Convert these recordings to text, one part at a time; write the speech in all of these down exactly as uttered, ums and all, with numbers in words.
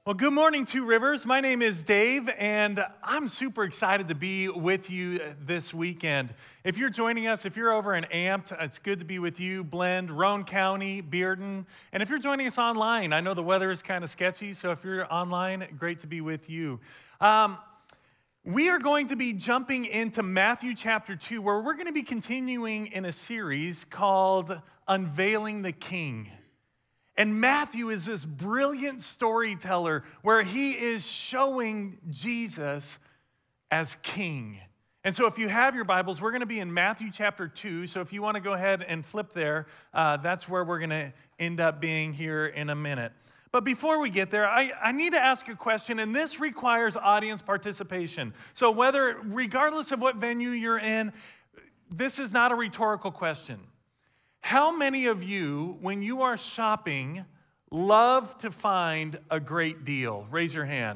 Well, good morning, Two Rivers. My name is Dave, and I'm super excited to be with you this weekend. If you're joining us, if you're over in Amped, it's good to be with you. Blend, Roane County, Bearden. And if you're joining us online, I know the weather is kind of sketchy, so if you're online, great to be with you. Um, we are going to be jumping into Matthew chapter two, where we're going to be continuing in a series called Unveiling the King. And Matthew is this brilliant storyteller where he is showing Jesus as king. And so if you have your Bibles, we're going to be in Matthew chapter two. So if you want to go ahead and flip there, uh, that's where we're going to end up being here in a minute. But before we get there, I, I need to ask a question, and this requires audience participation. So whether, regardless of what venue you're in, this is not a rhetorical question. How many of you, when you are shopping, love to find a great deal? Raise your hand.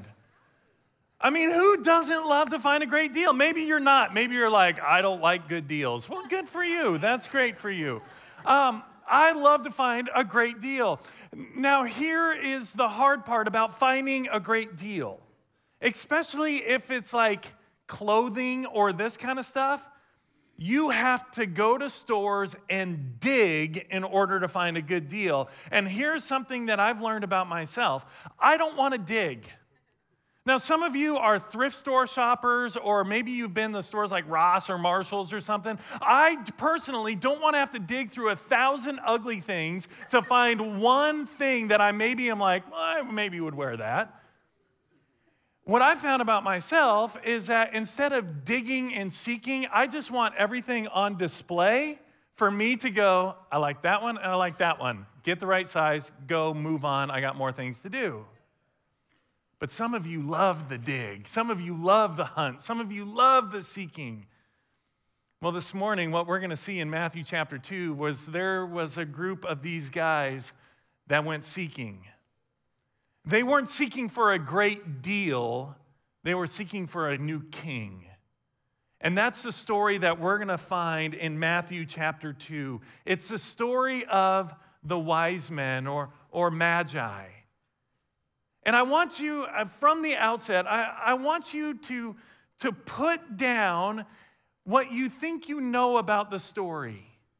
I mean, who doesn't love to find a great deal? Maybe you're not. Maybe you're like, I don't like good deals. Well, good for you. That's great for you. Um, I love to find a great deal. Now, here is the hard part about finding a great deal, especially if it's like clothing or this kind of stuff. You have to go to stores and dig in order to find a good deal. And here's something that I've learned about myself. I don't want to dig. Now, some of you are thrift store shoppers, or maybe you've been to stores like Ross or Marshall's or something. I personally don't want to have to dig through a thousand ugly things to find one thing that I maybe am like, well, I maybe would wear that. What I found about myself is that instead of digging and seeking, I just want everything on display for me to go, I like that one and I like that one. Get the right size, go, move on. I got more things to do. But some of you love the dig. Some of you love the hunt. Some of you love the seeking. Well, this morning, what we're going to see in Matthew chapter two was there was a group of these guys that went seeking. They weren't seeking for a great deal. They were seeking for a new king. And that's the story that we're going to find in Matthew chapter two. It's the story of the wise men or, or magi. And I want you, from the outset, I, I want you to, to put down what you think you know about the story.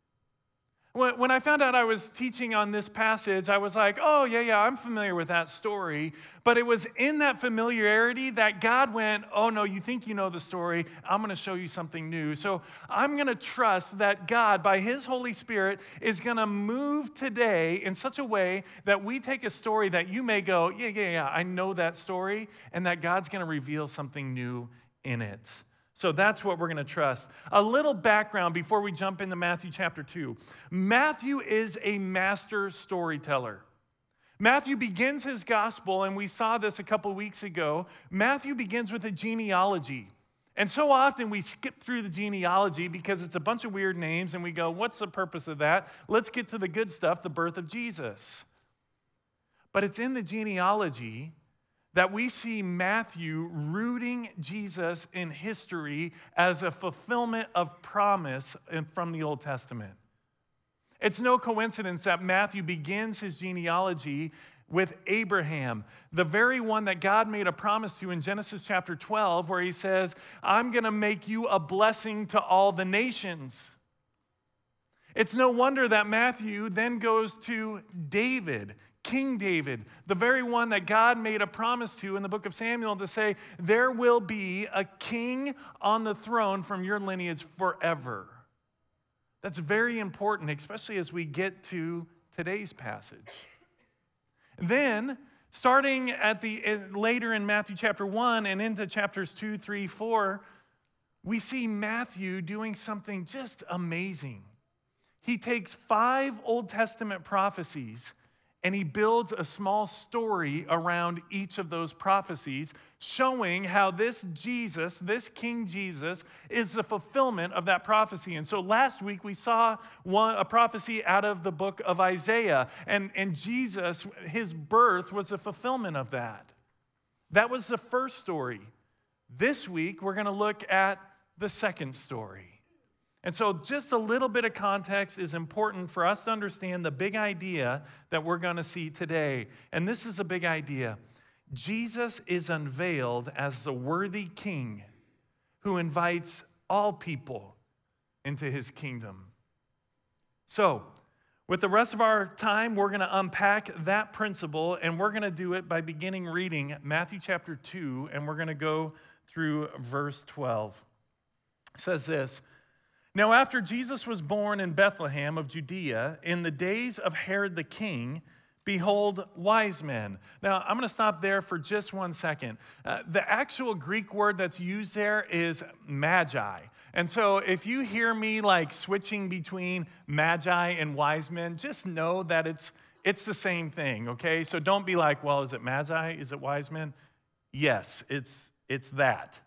When I found out I was teaching on this passage, I was like, oh, yeah, yeah, I'm familiar with that story. But it was in that familiarity that God went, oh, no, you think you know the story. I'm going to show you something new. So I'm going to trust that God, by His Holy Spirit, is going to move today in such a way that we take a story that you may go, yeah, yeah, yeah, I know that story, and that God's going to reveal something new in it. So that's what we're going to trust. A little background before we jump into Matthew chapter two. Matthew is a master storyteller. Matthew begins his gospel, and we saw this a couple weeks ago. Matthew begins with a genealogy. And so often we skip through the genealogy because it's a bunch of weird names, and we go, what's the purpose of that? Let's get to the good stuff, the birth of Jesus. But it's in the genealogy that we see Matthew rooting Jesus in history as a fulfillment of promise from the Old Testament. It's no coincidence that Matthew begins his genealogy with Abraham, the very one that God made a promise to in Genesis chapter twelve, where He says, I'm going to make you a blessing to all the nations. It's no wonder that Matthew then goes to David, King David, the very one that God made a promise to in the book of Samuel to say, there will be a king on the throne from your lineage forever. That's very important, especially as we get to today's passage. Then, starting at the later in Matthew chapter one and into chapters two, three, four, we see Matthew doing something just amazing. He takes five Old Testament prophecies and he builds a small story around each of those prophecies, showing how this Jesus, this King Jesus, is the fulfillment of that prophecy. And so last week we saw one, a prophecy out of the book of Isaiah, and, and Jesus, his birth was the fulfillment of that. That was the first story. This week we're going to look at the second story. And so just a little bit of context is important for us to understand the big idea that we're going to see today. And this is a big idea. Jesus is unveiled as the worthy king who invites all people into his kingdom. So, with the rest of our time, we're going to unpack that principle, and we're going to do it by beginning reading Matthew chapter two, and we're going to go through verse twelve. It says this, "Now after Jesus was born in Bethlehem of Judea, in the days of Herod the king, behold, wise men." Now, I'm going to stop there for just one second. Uh, the actual Greek word that's used there is magi. And so if you hear me like switching between magi and wise men, just know that it's it's the same thing, okay? So don't be like, well, is it magi? Is it wise men? Yes, it's it's that.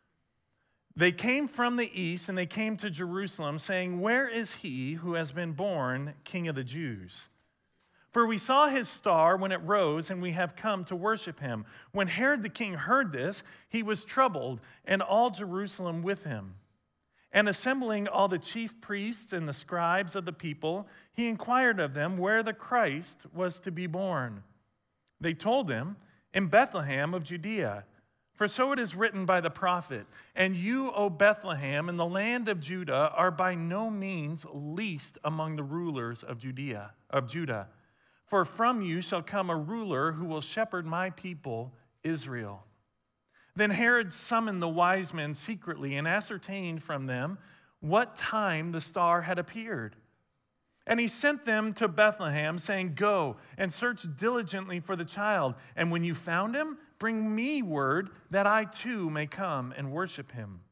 They came from the east and they came to Jerusalem saying, "Where is he who has been born King of the Jews? For we saw his star when it rose, and we have come to worship him." When Herod the king heard this, he was troubled, and all Jerusalem with him. And assembling all the chief priests and the scribes of the people, he inquired of them where the Christ was to be born. They told him, "In Bethlehem of Judea. For so it is written by the prophet, 'And you, O Bethlehem, in the land of Judah, are by no means least among the rulers of Judea, of Judah. For from you shall come a ruler who will shepherd my people, Israel.' Then Herod summoned the wise men secretly and ascertained from them what time the star had appeared. And he sent them to Bethlehem, saying, 'Go and search diligently for the child, and when you found him, bring me word that I too may come and worship him.'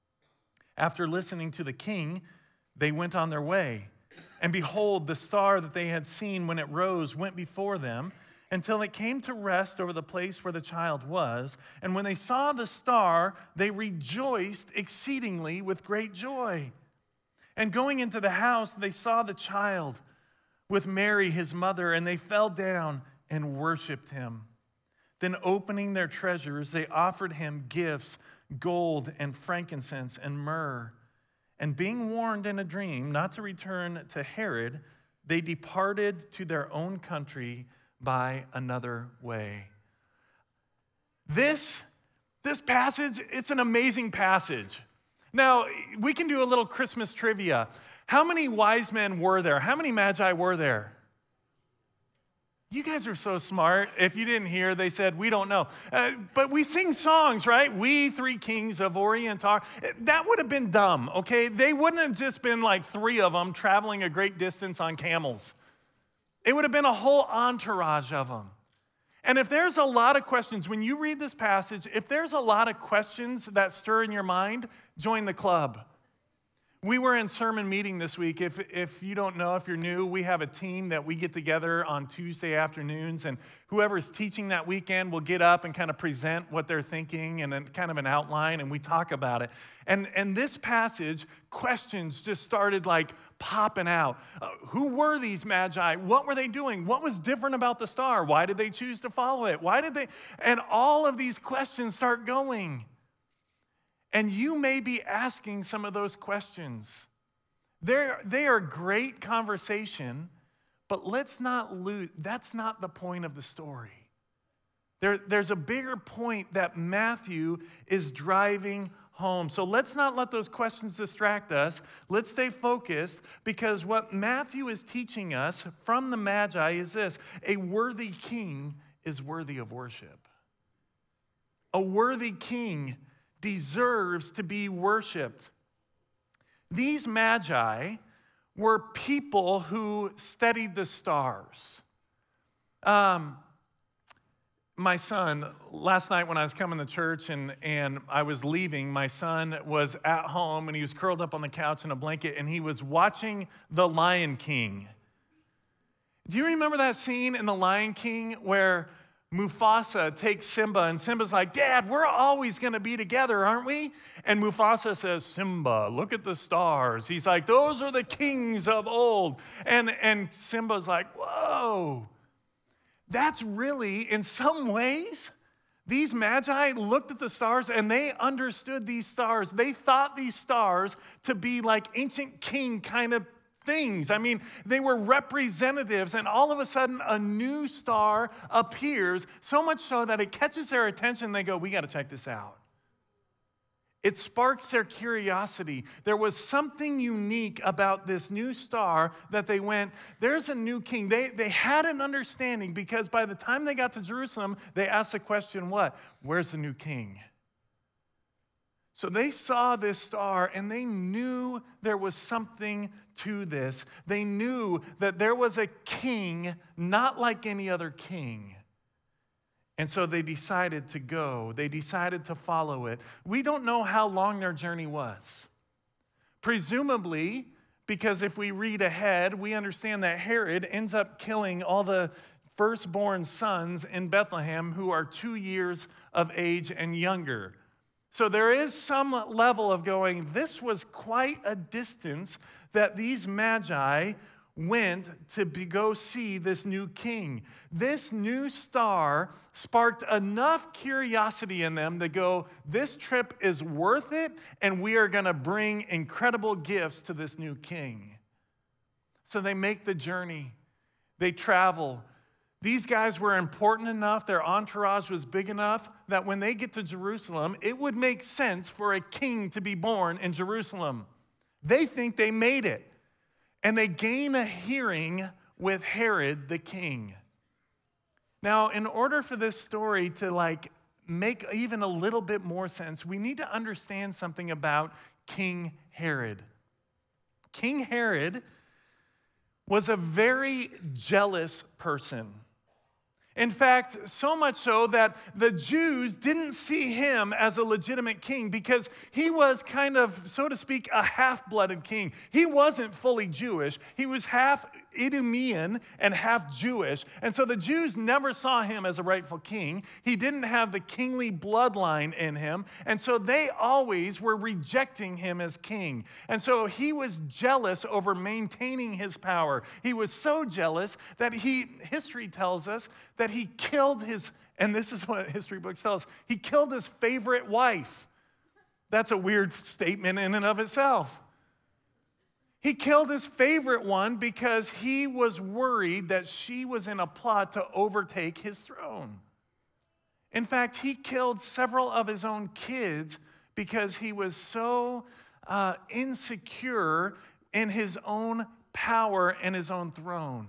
After listening to the king, they went on their way. And behold, the star that they had seen when it rose went before them until it came to rest over the place where the child was. And when they saw the star, they rejoiced exceedingly with great joy. And going into the house, they saw the child with Mary, his mother, and they fell down and worshiped him. Then opening their treasures, they offered him gifts, gold and frankincense and myrrh. And being warned in a dream not to return to Herod, they departed to their own country by another way." This, this passage, it's an amazing passage. Now, we can do a little Christmas trivia. How many wise men were there? How many magi were there? You guys are so smart. If you didn't hear, they said, "We don't know." Uh, but we sing songs, right? "We, three kings of Orient are." That would have been dumb, okay? They wouldn't have just been like three of them traveling a great distance on camels. It would have been a whole entourage of them. And if there's a lot of questions, when you read this passage, if there's a lot of questions that stir in your mind, join the club. We were in sermon meeting this week. If, if you don't know, if you're new, we have a team that we get together on Tuesday afternoons, and whoever's teaching that weekend will get up and kind of present what they're thinking and then kind of an outline, and we talk about it. And, and this passage, questions just started like popping out. Uh, who were these magi? What were they doing? What was different about the star? Why did they choose to follow it? Why did they? And all of these questions start going. And you may be asking some of those questions. They're, they are great conversation, but let's not lose, that's not the point of the story. There, there's a bigger point that Matthew is driving home. So let's not let those questions distract us. Let's stay focused, because what Matthew is teaching us from the Magi is this: a worthy king is worthy of worship. A worthy king deserves to be worshiped. These magi were people who studied the stars. Um, my son, last night when I was coming to church and, and I was leaving, my son was at home and he was curled up on the couch in a blanket and he was watching The Lion King. Do you remember that scene in The Lion King where Mufasa takes Simba, and Simba's like, "Dad, we're always going to be together, aren't we?" And Mufasa says, "Simba, look at the stars." He's like, "Those are the kings of old." And, and Simba's like, "Whoa." That's really, in some ways, these magi looked at the stars and they understood these stars. They thought these stars to be like ancient king kind of things. I mean, they were representatives, and all of a sudden a new star appears, so much so that it catches their attention. They go, we got to check this out. It sparks their curiosity. There was something unique about this new star that they went, there's a new king. They, they had an understanding, because by the time they got to Jerusalem, they asked the question, what? Where's the new king? So they saw this star and they knew there was something to this. They knew that there was a king not like any other king. And so they decided to go. They decided to follow it. We don't know how long their journey was. Presumably, because if we read ahead, we understand that Herod ends up killing all the firstborn sons in Bethlehem who are two years of age and younger. So there is some level of going, this was quite a distance that these magi went to be, go see this new king. This new star sparked enough curiosity in them to go, this trip is worth it, and we are going to bring incredible gifts to this new king. So they make the journey. They travel. These guys were important enough, their entourage was big enough, that when they get to Jerusalem, it would make sense for a king to be born in Jerusalem. They think they made it. And they gain a hearing with Herod the king. Now, in order for this story to like make even a little bit more sense, we need to understand something about King Herod. King Herod was a very jealous person. In fact, so much so that the Jews didn't see him as a legitimate king, because he was kind of, so to speak, a half-blooded king. He wasn't fully Jewish. He was half Idumean and half Jewish. And so the Jews never saw him as a rightful king. He didn't have the kingly bloodline in him. And so they always were rejecting him as king. And so he was jealous over maintaining his power. He was so jealous that he, history tells us, that he killed his, and this is what history books tell us, he killed his favorite wife. That's a weird statement in and of itself. He killed his favorite one because he was worried that she was in a plot to overtake his throne. In fact, he killed several of his own kids because he was so uh, insecure in his own power and his own throne.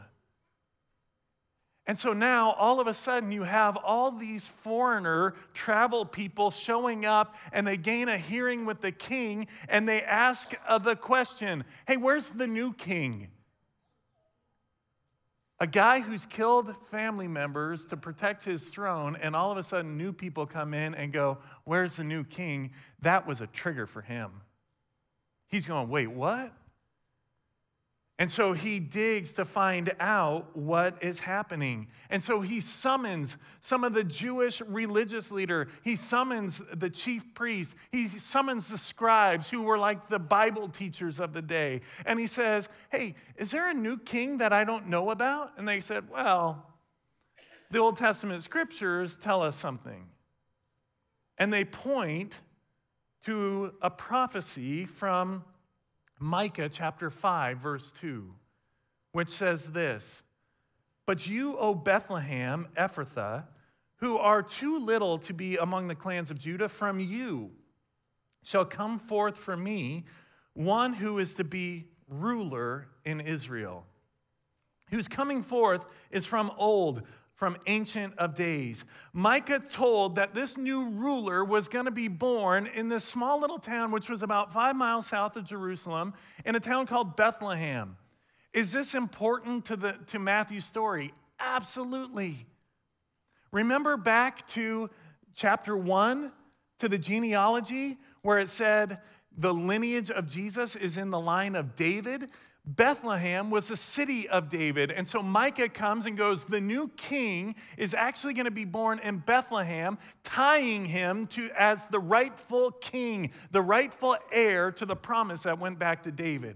And so now, all of a sudden, you have all these foreigner travel people showing up, and they gain a hearing with the king, and they ask uh, the question, hey, where's the new king? A guy who's killed family members to protect his throne, and all of a sudden, new people come in and go, where's the new king? That was a trigger for him. He's going, wait, what? And so he digs to find out what is happening. And so he summons some of the Jewish religious leader. He summons the chief priest. He summons the scribes who were like the Bible teachers of the day. And he says, hey, is there a new king that I don't know about? And they said, well, the Old Testament scriptures tell us something. And they point to a prophecy from Micah chapter five, verse two, which says this, but you, O Bethlehem, Ephrathah, who are too little to be among the clans of Judah, from you shall come forth for me one who is to be ruler in Israel, whose coming forth is from old, from Ancient of Days. Micah told that this new ruler was going to be born in this small little town, which was about five miles south of Jerusalem, in a town called Bethlehem. Is this important to, the, to Matthew's story? Absolutely. Remember back to chapter one, to the genealogy, where it said the lineage of Jesus is in the line of David? Bethlehem was the city of David. And so Micah comes and goes, the new king is actually going to be born in Bethlehem, tying him to as the rightful king, the rightful heir to the promise that went back to David.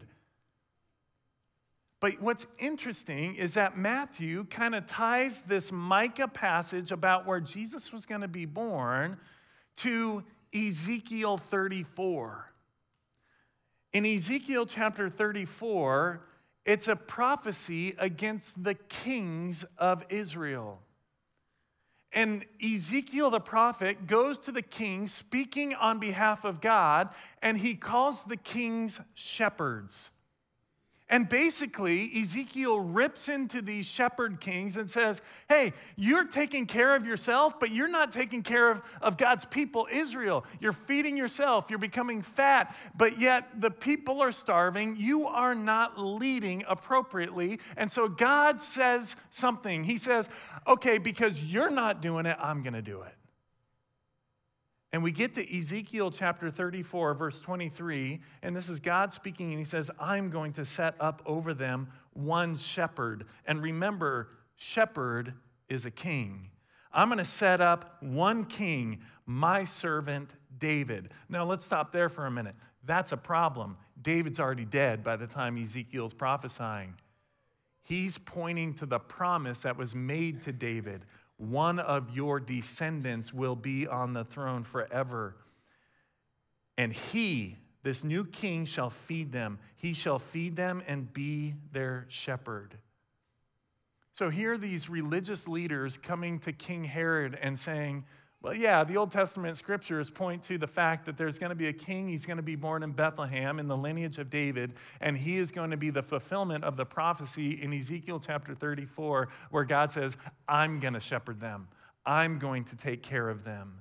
But what's interesting is that Matthew kind of ties this Micah passage about where Jesus was going to be born to Ezekiel thirty-four. In Ezekiel chapter thirty-four, It's a prophecy against the kings of Israel. And Ezekiel the prophet goes to the king speaking on behalf of God, and he calls the kings shepherds. And basically, Ezekiel rips into these shepherd kings and says, hey, you're taking care of yourself, but you're not taking care of, of God's people, Israel. You're feeding yourself. You're becoming fat, but yet the people are starving. You are not leading appropriately. And so God says something. He says, okay, because you're not doing it, I'm going to do it. And we get to Ezekiel chapter thirty-four, verse twenty-three, and this is God speaking, and he says, I'm going to set up over them one shepherd. And remember, shepherd is a king. I'm going to set up one king, my servant David. Now, let's stop there for a minute. That's a problem. David's already dead by the time Ezekiel's prophesying. He's pointing to the promise that was made to David. One of your descendants will be on the throne forever. And he, this new king, shall feed them. He shall feed them and be their shepherd. So here are these religious leaders coming to King Herod and saying, well, yeah, the Old Testament scriptures point to the fact that there's going to be a king. He's going to be born in Bethlehem in the lineage of David, and he is going to be the fulfillment of the prophecy in Ezekiel chapter thirty-four, where God says, I'm going to shepherd them. I'm going to take care of them.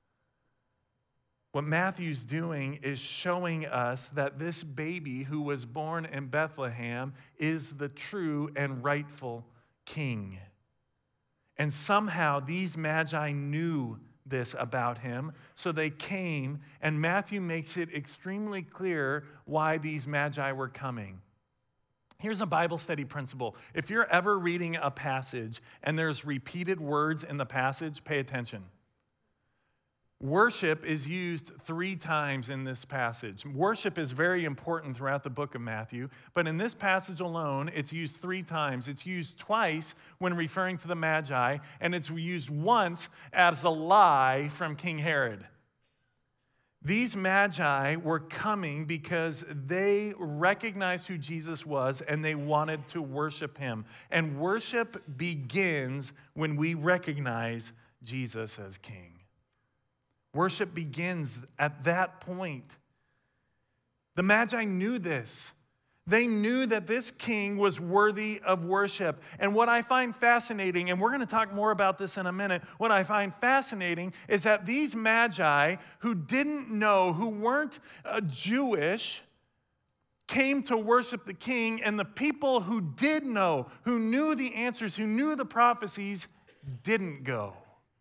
What Matthew's doing is showing us that this baby who was born in Bethlehem is the true and rightful king. And somehow these magi knew this about him, so they came, and Matthew makes it extremely clear why these magi were coming. Here's a Bible study principle. If you're ever reading a passage and there's repeated words in the passage, pay attention. Worship is used three times in this passage. Worship is very important throughout the book of Matthew, but in this passage alone, it's used three times. It's used twice when referring to the Magi, and it's used once as a lie from King Herod. These Magi were coming because they recognized who Jesus was and they wanted to worship him. And worship begins when we recognize Jesus as King. Worship begins at that point. The Magi knew this. They knew that this king was worthy of worship. And what I find fascinating, and we're going to talk more about this in a minute, what I find fascinating is that these Magi who didn't know, who weren't uh, Jewish, came to worship the king, and the people who did know, who knew the answers, who knew the prophecies, didn't go.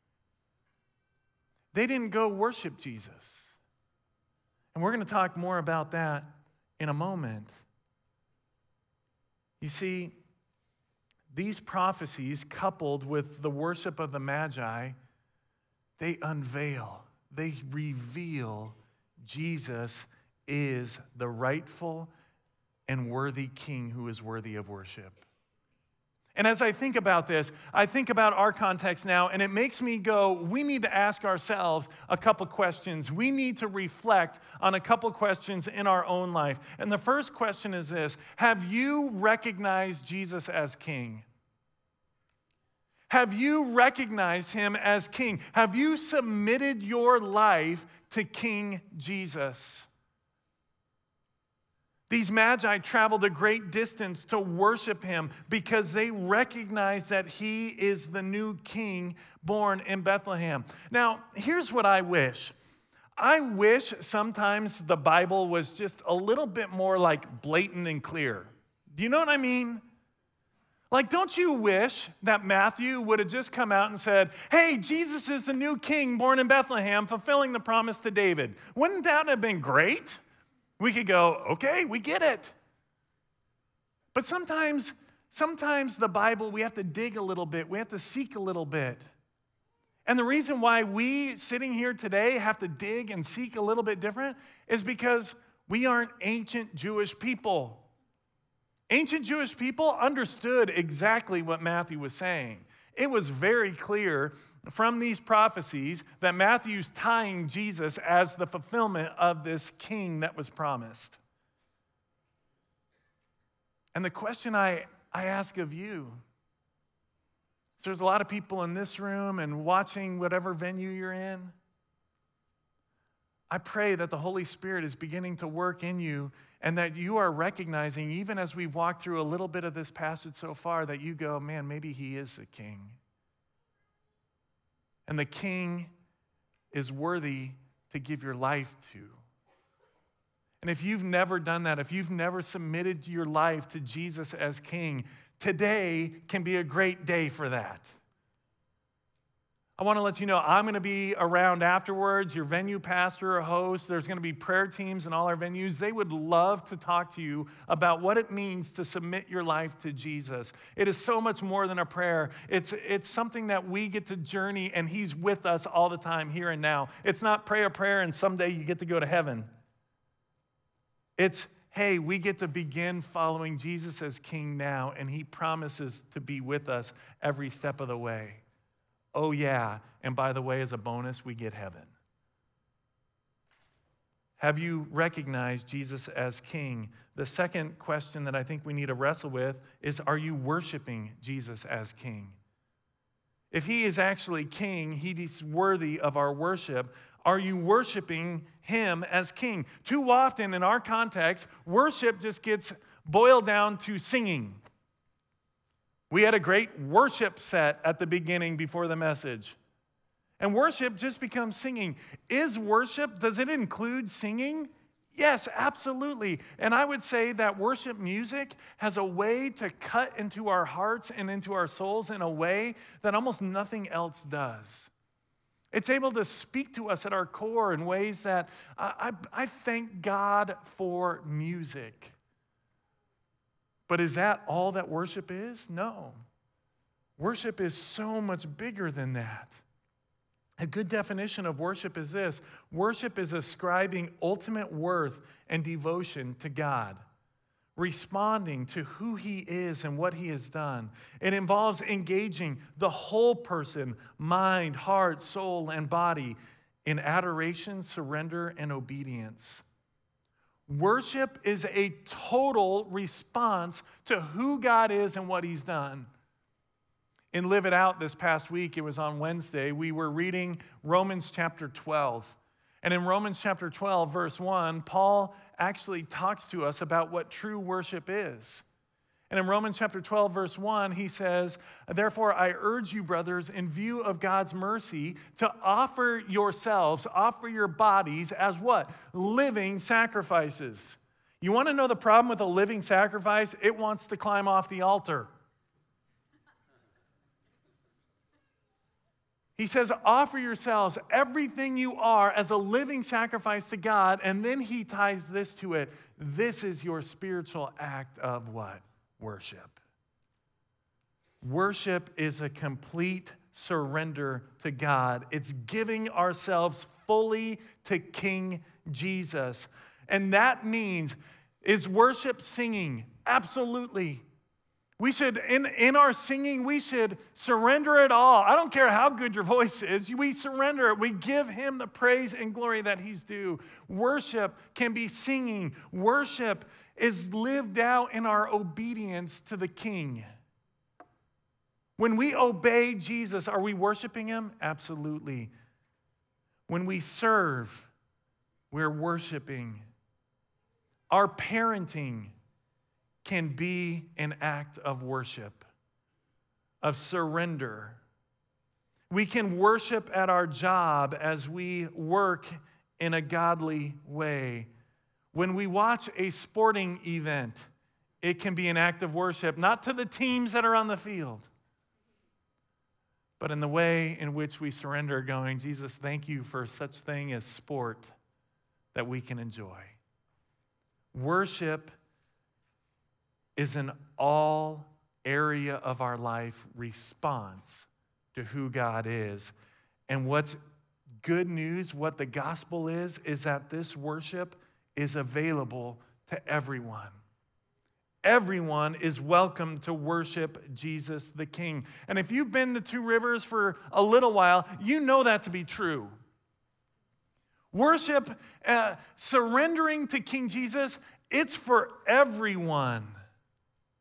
They didn't go worship Jesus. And we're going to talk more about that in a moment. You see, these prophecies, coupled with the worship of the Magi, they unveil, they reveal Jesus is the rightful and worthy king who is worthy of worship. And as I think about this, I think about our context now, and it makes me go, we need to ask ourselves a couple questions. We need to reflect on a couple questions in our own life. And the first question is this: have you recognized Jesus as King? Have you recognized him as King? Have you submitted your life to King Jesus? These Magi traveled a great distance to worship him because they recognized that he is the new king born in Bethlehem. Now, here's what I wish. I wish sometimes the Bible was just a little bit more like blatant and clear. Do you know what I mean? Like, don't you wish that Matthew would have just come out and said, hey, Jesus is the new king born in Bethlehem, fulfilling the promise to David? Wouldn't that have been great? We could go, okay, we get it. But sometimes, sometimes the Bible, we have to dig a little bit. We have to seek a little bit. And the reason why we sitting here today have to dig and seek a little bit different is because we aren't ancient Jewish people. Ancient Jewish people understood exactly what Matthew was saying. It was very clear from these prophecies that Matthew's tying Jesus as the fulfillment of this king that was promised. And the question I, I ask of you, there's a lot of people in this room and watching whatever venue you're in. I pray that the Holy Spirit is beginning to work in you and that you are recognizing, even as we've walked through a little bit of this passage so far, that you go, man, maybe he is a king. And the king is worthy to give your life to. And if you've never done that, if you've never submitted your life to Jesus as king, today can be a great day for that. I want to let you know I'm going to be around afterwards, your venue pastor or host. There's going to be prayer teams in all our venues. They would love to talk to you about what it means to submit your life to Jesus. It is so much more than a prayer. It's, it's something that we get to journey, and he's with us all the time, here and now. It's not pray a prayer and someday you get to go to heaven. It's, hey, we get to begin following Jesus as king now, and he promises to be with us every step of the way. Oh, yeah, and by the way, as a bonus, we get heaven. Have you recognized Jesus as king? The second question that I think we need to wrestle with is, are you worshiping Jesus as king? If he is actually king, he is worthy of our worship. Are you worshiping him as king? Too often in our context, worship just gets boiled down to singing. We had a great worship set at the beginning before the message. And worship just becomes singing. Is worship, does it include singing? Yes, absolutely. And I would say that worship music has a way to cut into our hearts and into our souls in a way that almost nothing else does. It's able to speak to us at our core in ways that I, I, I thank God for music. But is that all that worship is? No. Worship is so much bigger than that. A good definition of worship is this: worship is ascribing ultimate worth and devotion to God, responding to who he is and what he has done. It involves engaging the whole person, mind, heart, soul, and body in adoration, surrender, and obedience. Worship is a total response to who God is and what he's done. In Live It Out this past week, it was on Wednesday, we were reading Romans chapter twelve. And in Romans chapter twelve, verse one, Paul actually talks to us about what true worship is. And in Romans chapter twelve, verse one, he says, "Therefore I urge you, brothers, in view of God's mercy, to offer yourselves, offer your bodies as what? Living sacrifices." You want to know the problem with a living sacrifice? It wants to climb off the altar. He says, offer yourselves, everything you are, as a living sacrifice to God. And then he ties this to it. This is your spiritual act of what? Worship. Worship is a complete surrender to God. It's giving ourselves fully to King Jesus. And that means, is worship singing? Absolutely. We should, in, in our singing, we should surrender it all. I don't care how good your voice is. We surrender it. We give him the praise and glory that he's due. Worship can be singing. Worship is lived out in our obedience to the King. When we obey Jesus, are we worshiping him? Absolutely. When we serve, we're worshiping. Our parenting can be an act of worship, of surrender. We can worship at our job as we work in a godly way. When we watch a sporting event, it can be an act of worship, not to the teams that are on the field, but in the way in which we surrender, going, Jesus, thank you for such thing as sport that we can enjoy. Worship is an all area of our life response to who God is. And what's good news, what the gospel is, is that this worship is available to everyone. Everyone is welcome to worship Jesus the King. And if you've been to Two Rivers for a little while, you know that to be true. Worship, uh, surrendering to King Jesus, it's for everyone.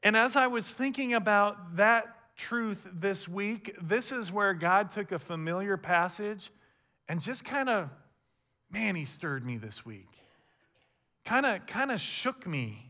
And as I was thinking about that truth this week, this is where God took a familiar passage and just kind of, man, he stirred me this week. Kind of, kind of shook me.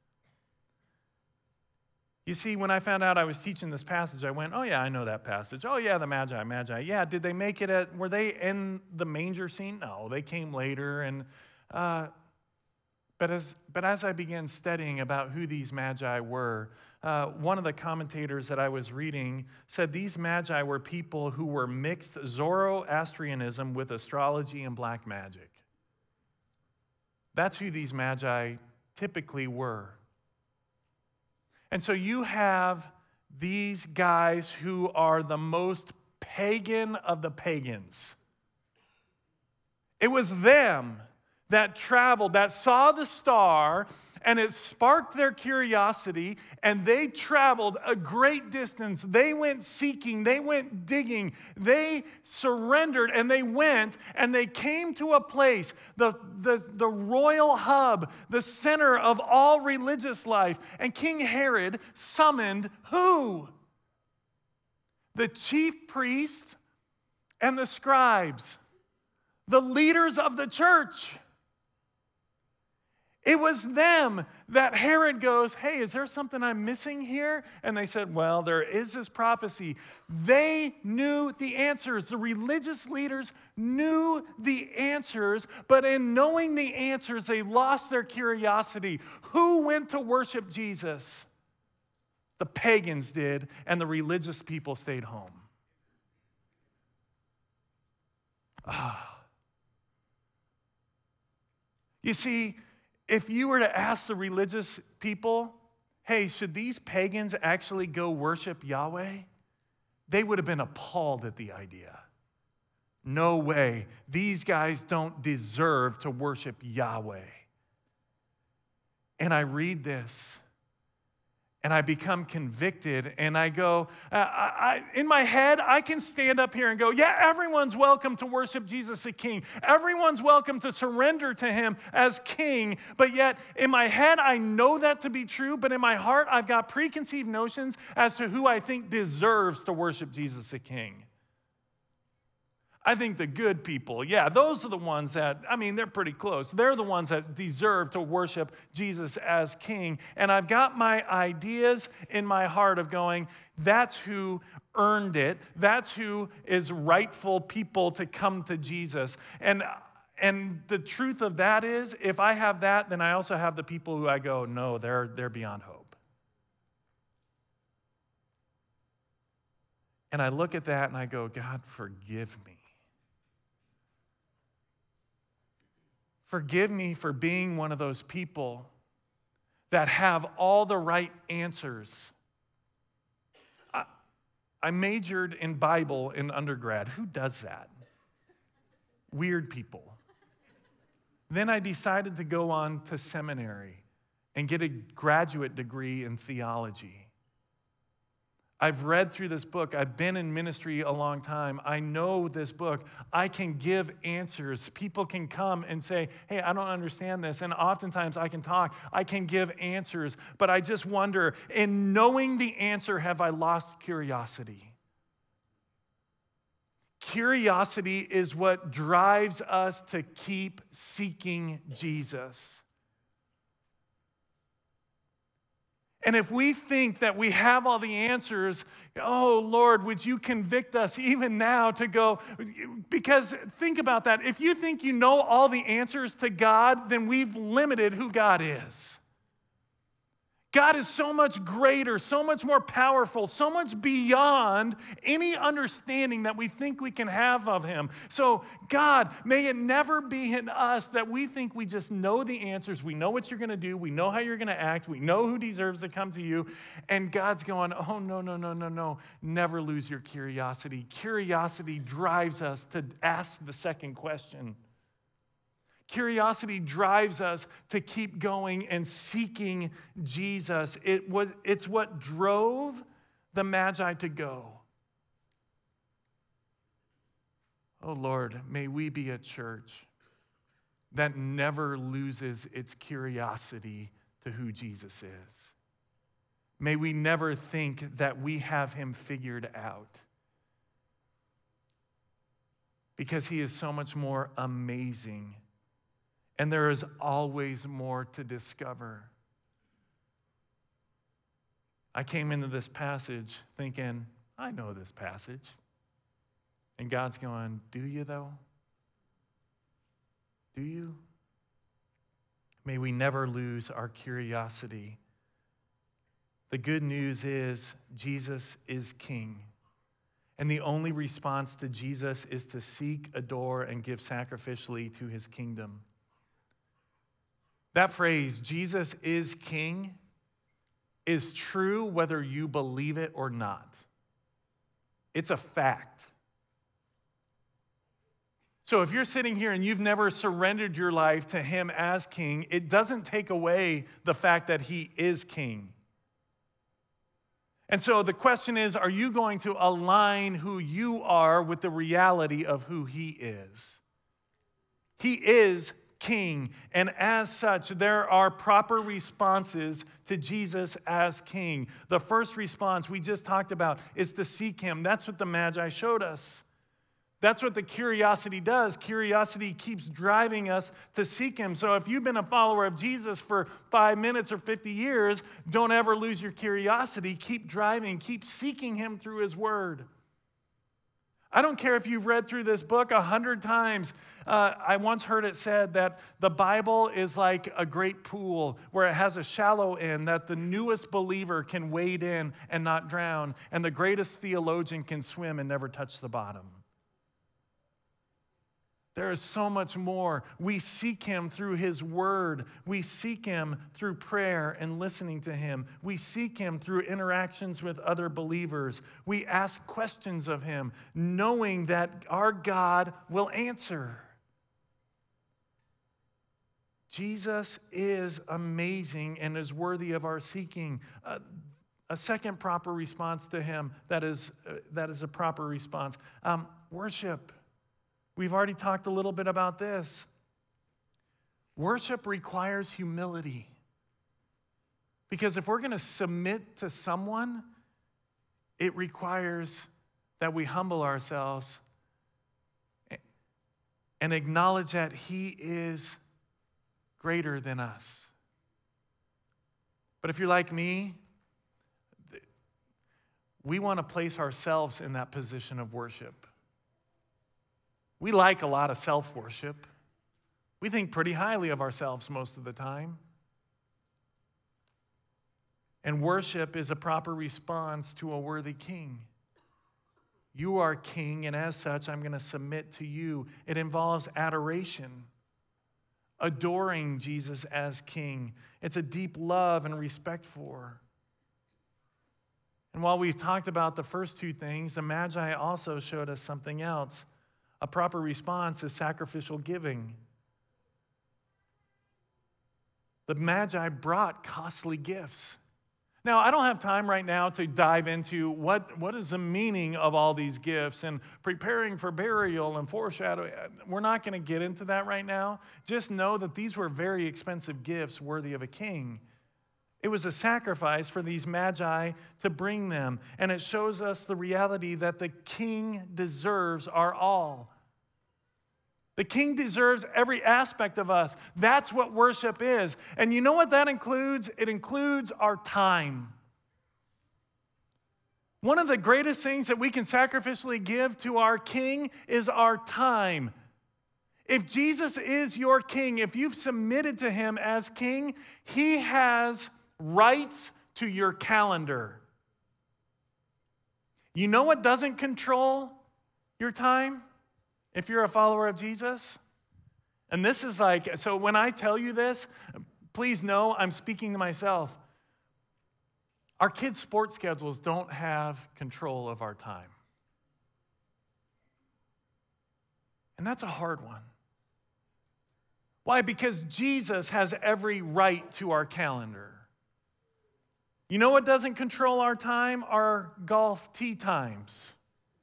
You see, when I found out I was teaching this passage, I went, oh yeah, I know that passage. Oh yeah, the Magi, Magi. Yeah, did they make it at, were they in the manger scene? No, they came later. And uh, but as but as I began studying about who these Magi were, uh, one of the commentators that I was reading said these Magi were people who were mixed Zoroastrianism with astrology and black magic. That's who these Magi typically were. And so you have these guys who are the most pagan of the pagans. It was them that traveled, that saw the star, and it sparked their curiosity, and they traveled a great distance. They went seeking, they went digging, they surrendered, and they went, and they came to a place, the, the, the royal hub, the center of all religious life. And King Herod summoned who? The chief priests and the scribes, the leaders of the church. It was them that Herod goes, hey, is there something I'm missing here? And they said, well, there is this prophecy. They knew the answers. The religious leaders knew the answers, but in knowing the answers, they lost their curiosity. Who went to worship Jesus? The pagans did, and the religious people stayed home. Ah. You see, if you were to ask the religious people, hey, should these pagans actually go worship Yahweh? They would have been appalled at the idea. No way. These guys don't deserve to worship Yahweh. And I read this, and I become convicted, and I go, I, I, in my head, I can stand up here and go, yeah, everyone's welcome to worship Jesus as King. Everyone's welcome to surrender to Him as King. But yet, in my head, I know that to be true, but in my heart, I've got preconceived notions as to who I think deserves to worship Jesus as King. I think the good people, yeah, those are the ones that, I mean, they're pretty close. They're the ones that deserve to worship Jesus as King. And I've got my ideas in my heart of going, that's who earned it. That's who is rightful people to come to Jesus. And, and the truth of that is, if I have that, then I also have the people who I go, no, they're, they're beyond hope. And I look at that and I go, God, forgive me. Forgive me for being one of those people that have all the right answers. I, I majored in Bible in undergrad. Who does that? Weird people. Then I decided to go on to seminary and get a graduate degree in theology. I've read through this book. I've been in ministry a long time. I know this book. I can give answers. People can come and say, hey, I don't understand this. And oftentimes I can talk. I can give answers. But I just wonder, in knowing the answer, have I lost curiosity? Curiosity is what drives us to keep seeking Jesus. And if we think that we have all the answers, oh, Lord, would you convict us even now to go? Because think about that. If you think you know all the answers to God, then we've limited who God is. God is so much greater, so much more powerful, so much beyond any understanding that we think we can have of Him. So, God, may it never be in us that we think we just know the answers. We know what you're going to do. We know how you're going to act. We know who deserves to come to you. And God's going, oh, no, no, no, no, no. Never lose your curiosity. Curiosity drives us to ask the second question. Curiosity drives us to keep going and seeking Jesus. It was, it's what drove the Magi to go. Oh Lord, may we be a church that never loses its curiosity to who Jesus is. may we never think that we have him figured out. Because he is so much more amazing. And there is always more to discover. I came into this passage thinking, I know this passage. And God's going, do you though? Do you? May we never lose our curiosity. The good news is Jesus is King. And the only response to Jesus is to seek, adore, and give sacrificially to his kingdom. That phrase, Jesus is King, is true whether you believe it or not. It's a fact. So if you're sitting here and you've never surrendered your life to him as King, it doesn't take away the fact that he is King. And so the question is, are you going to align who you are with the reality of who he is? He is King, and as such, there are proper responses to Jesus as King. The first response we just talked about is to seek him. That's what the Magi showed us. That's what the curiosity does. Curiosity keeps driving us to seek him. So if you've been a follower of Jesus for five minutes or fifty years, don't ever lose your curiosity. Keep driving, keep seeking him through his word. I don't care if you've read through this book a hundred times. Uh, I once heard it said that the Bible is like a great pool where it has a shallow end that the newest believer can wade in and not drown, and the greatest theologian can swim and never touch the bottom. There is so much more. We seek him through his word. We seek him through prayer and listening to him. We seek him through interactions with other believers. We ask questions of him, knowing that our God will answer. Jesus is amazing and is worthy of our seeking. Uh, a second proper response to him that is, uh, that is a proper response. Um, worship. We've already talked a little bit about this. Worship requires humility. Because if we're going to submit to someone, it requires that we humble ourselves and acknowledge that he is greater than us. But if you're like me, we want to place ourselves in that position of worship. We like a lot of self-worship. We think pretty highly of ourselves most of the time. And worship is a proper response to a worthy king. You are king, and as such, I'm going to submit to you. It involves adoration, adoring Jesus as king. It's a deep love and respect for. And while we've talked about the first two things, the Magi also showed us something else. A proper response is sacrificial giving. The Magi brought costly gifts. Now, I don't have time right now to dive into what, what is the meaning of all these gifts and preparing for burial and foreshadowing. We're not going to get into that right now. Just know that these were very expensive gifts worthy of a king. It was a sacrifice for these Magi to bring them. And it shows us the reality that the king deserves our all. The king deserves every aspect of us. That's what worship is. And you know what that includes? It includes our time. One of the greatest things that we can sacrificially give to our king is our time. If Jesus is your king, if you've submitted to him as king, he has rights to your calendar. You know what doesn't control your time if you're a follower of Jesus? And this is like, so when I tell you this, please know I'm speaking to myself. Our kids' sports schedules don't have control of our time. And that's a hard one. Why? Because Jesus has every right to our calendar. You know what doesn't control our time? Our golf tee times.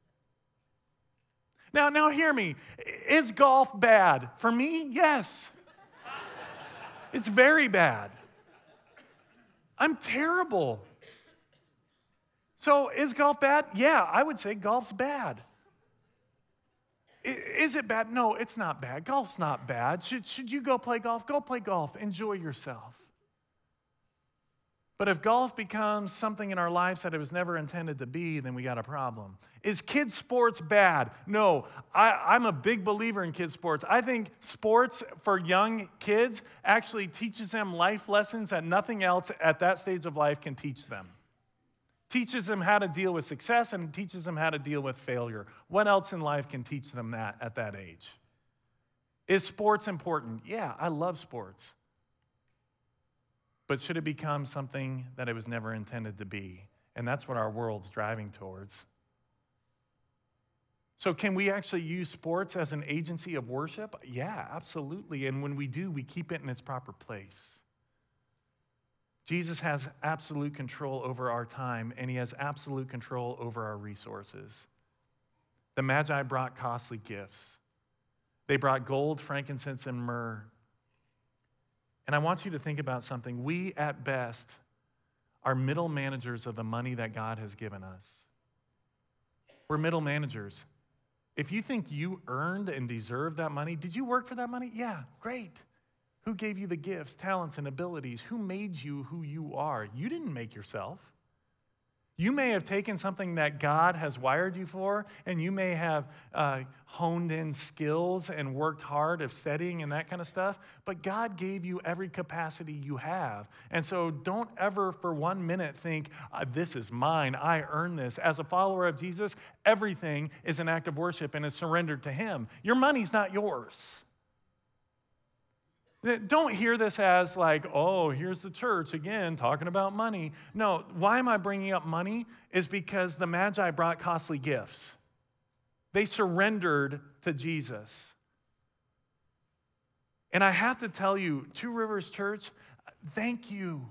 Now, now hear me. Is golf bad? For me, yes. It's very bad. I'm terrible So is golf bad? Yeah, I would say golf's bad. I- Is it bad? No, it's not bad. Golf's not bad. Should, should you go play golf? Go play golf. Enjoy yourself. But if golf becomes something in our lives that it was never intended to be, then we got a problem. Is kids' sports bad? No, I, I'm a big believer in kids' sports. I think sports for young kids actually teaches them life lessons that nothing else at that stage of life can teach them. Teaches them how to deal with success and teaches them how to deal with failure. What else in life can teach them that at that age? Is sports important? Yeah, I love sports. But should it become something that it was never intended to be? And that's what our world's driving towards. So can we actually use sports as an agency of worship? Yeah, absolutely. And when we do, we keep it in its proper place. Jesus has absolute control over our time, and he has absolute control over our resources. The Magi brought costly gifts. They brought gold, frankincense, and myrrh. And I want you to think about something. We, at best, are middle managers of the money that God has given us. We're middle managers. If you think you earned and deserved that money, did you work for that money? Yeah, great. Who gave you the gifts, talents, and abilities? Who made you who you are? You didn't make yourself. You may have taken something that God has wired you for, and you may have uh, honed in skills and worked hard of studying and that kind of stuff, but God gave you every capacity you have. And so don't ever for one minute think, uh, this is mine, I earned this. As a follower of Jesus, everything is an act of worship and is surrendered to him. Your money's not yours. Don't hear this as like, oh, here's the church again talking about money. No, why am I bringing up money? Is because the Magi brought costly gifts. They surrendered to Jesus. And I have to tell you, Two Rivers Church, thank you.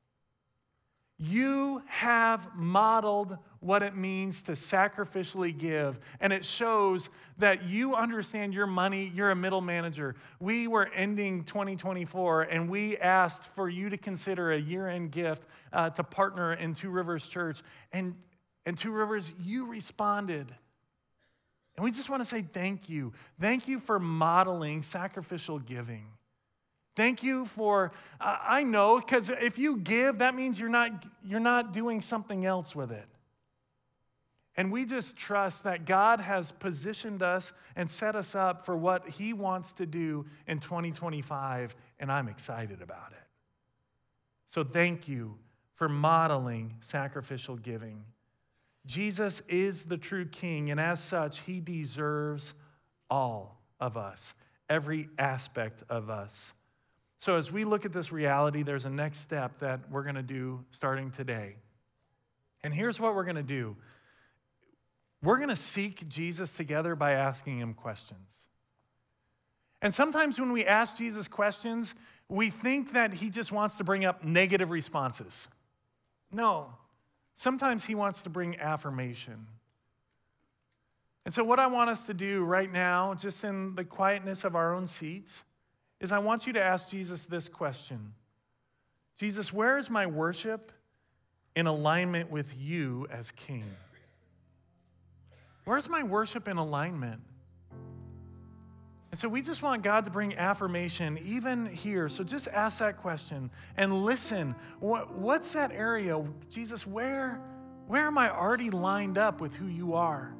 You have modeled what it means to sacrificially give, and it shows that you understand your money. You're a middle manager. We were ending twenty twenty-four, and we asked for you to consider a year-end gift uh, to partner in Two Rivers Church, and, and Two Rivers, you responded. And we just want to say thank you. Thank you for modeling sacrificial giving. Thank you for, uh, I know, because if you give, that means you're not, you're not doing something else with it. And we just trust that God has positioned us and set us up for what he wants to do in twenty twenty-five, and I'm excited about it. So thank you for modeling sacrificial giving. Jesus is the true king, and as such, he deserves all of us, every aspect of us. So as we look at this reality, there's a next step that we're going to do starting today. And here's what we're going to do. We're going to seek Jesus together by asking him questions. And sometimes when we ask Jesus questions, we think that he just wants to bring up negative responses. No, sometimes he wants to bring affirmation. And so what I want us to do right now, just in the quietness of our own seats, is I want you to ask Jesus this question. Jesus, where is my worship in alignment with you as king? Where's my worship in alignment? And so we just want God to bring affirmation even here. So just ask that question and listen. What, what's that area? Jesus, where, where am I already lined up with who you are?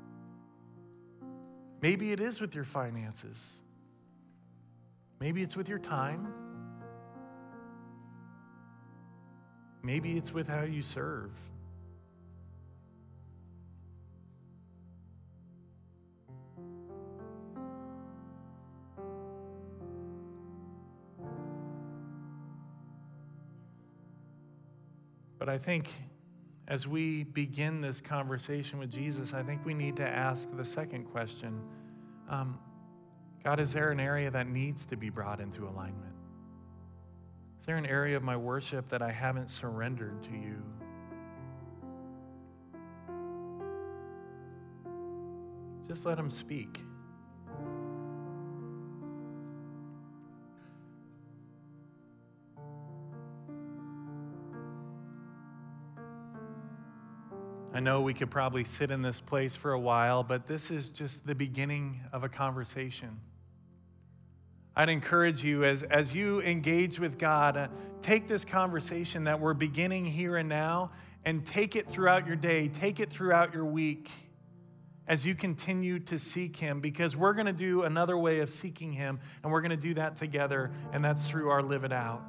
Maybe it is with your finances. Maybe it's with your time. Maybe it's with how you serve. But I think as we begin this conversation with Jesus, I think we need to ask the second question. Um, God, is there an area that needs to be brought into alignment? Is there an area of my worship that I haven't surrendered to you? Just let him speak. I know we could probably sit in this place for a while, but this is just the beginning of a conversation. I'd encourage you as, as you engage with God, uh, take this conversation that we're beginning here and now and take it throughout your day, take it throughout your week as you continue to seek Him, because we're going to do another way of seeking Him, and we're going to do that together, and that's through our Live It Out.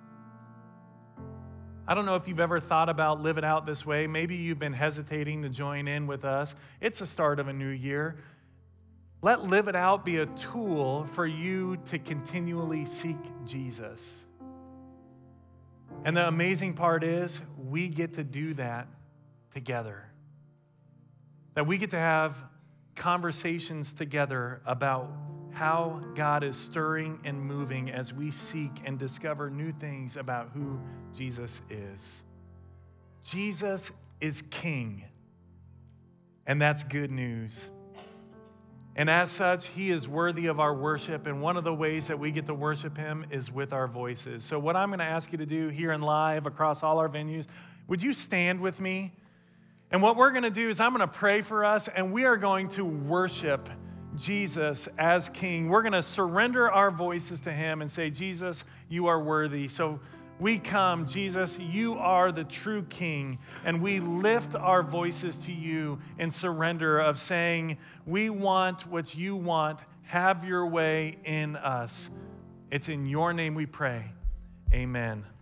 I don't know if you've ever thought about Live It Out this way. Maybe you've been hesitating to join in with us. It's the start of a new year. Let Live It Out be a tool for you to continually seek Jesus. And the amazing part is we get to do that together. That we get to have conversations together about how God is stirring and moving as we seek and discover new things about who Jesus is. Jesus is King, and that's good news. And as such, He is worthy of our worship, and one of the ways that we get to worship Him is with our voices. So what I'm going to ask you to do here and live across all our venues, would you stand with me? And what we're going to do is I'm going to pray for us, and we are going to worship Jesus as King. We're going to surrender our voices to Him and say, Jesus, you are worthy. So we come, Jesus, you are the true King, and we lift our voices to you in surrender of saying, we want what you want. Have your way in us. It's in your name we pray. Amen.